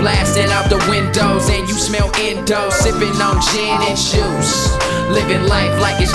blasting out the windows and you smell endo, sipping on gin and juice. Living life like it's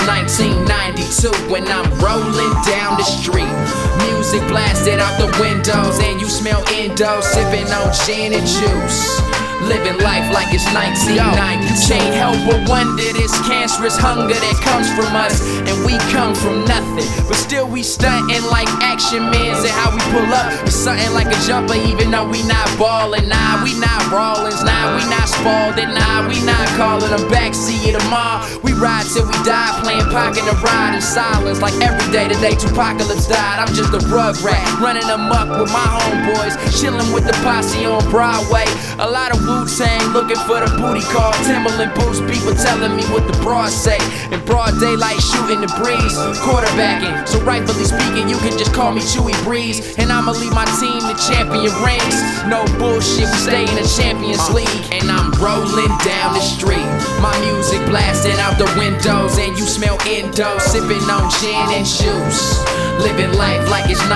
1992 when I'm rolling down the street. Music blasted out the windows and you smell endo, sipping on gin and juice. Living life like it's 1992. You can't help but wonder this cancerous hunger that comes from us, and we come from nothing, but still we stuntin' like action mans. And how we pull up is something like a jumper, even though we not ballin'. Nah, we not Rollins, nah, we not Spalding, nah, we not calling them backseat tomorrow. We ride till we die, playing pocket and ride in silence. Like every day the day Tupacalypse died, I'm just a rug rat, running amok with my homeboys, chillin' with the posse on Broadway. A lot of Wu-Tang looking for the booty call, Timberland boots, people telling me what the broad say. In broad daylight shooting the breeze, quarterbacking, so rightfully speaking you can just call me Chewy Breeze. And I'ma lead my team to champion rings. No bullshit, we stay in the Champions League. And I'm rolling down the street, my music blasting out the windows and you smell endo, sipping on gin and juice. Living life like it's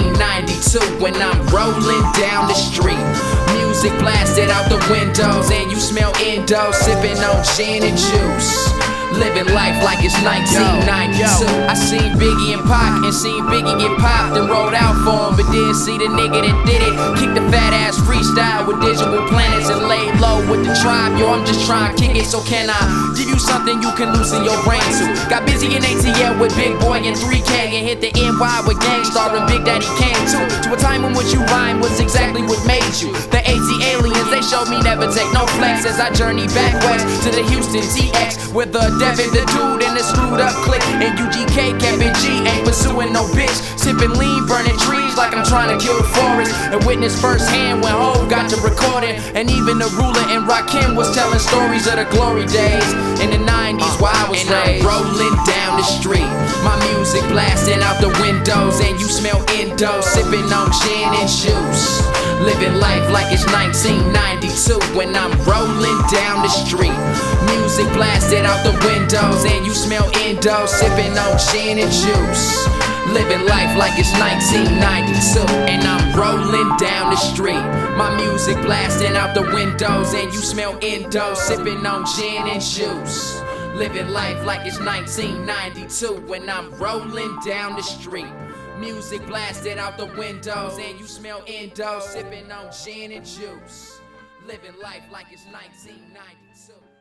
1992 when I'm rolling down the street. Music blasted out the windows and you smell endo, sipping on gin and juice. Living life like it's 1992. I seen Biggie and Pac and seen Biggie get popped and rolled out for him, but didn't see the nigga that did it. Kick the fat ass freestyle with digital planets and lay low with the tribe. Yo, I'm just trying to kick it, so can I give you something you can loosen your brain to? Got busy in ATL with Big Boy and 3K and hit the NY with Gangstar and Big Daddy Kane too. To a time in which you rhyme was exactly what made you. The AT aliens, they showed me never take no flex as I journey back west to the Houston TX with the Devin the dude in the screwed up clique, and UGK Kevin G ain't pursuing no bitch. Sipping lean, burning trees like I'm trying to kill the forest, and witness firsthand when Hov got to recording. And even the ruler in Rakim was telling stories of the glory days in the 90s while I was raised. I'm rolling down the street, my music blasting out the windows and you smell endo, sipping on gin and juice. Living life like it's 1992 when I'm rolling down the street. Music blasted out the windows and you smell endo, sipping on gin and juice. Living life like it's 1992 and I'm rolling down the street. My music blasting out the windows and you smell endo, sipping on gin and juice. Living life like it's 1992 when I'm rolling down the street. Music blasted out the windows and you smell endo, sipping on gin and juice. Living life like it's 1992.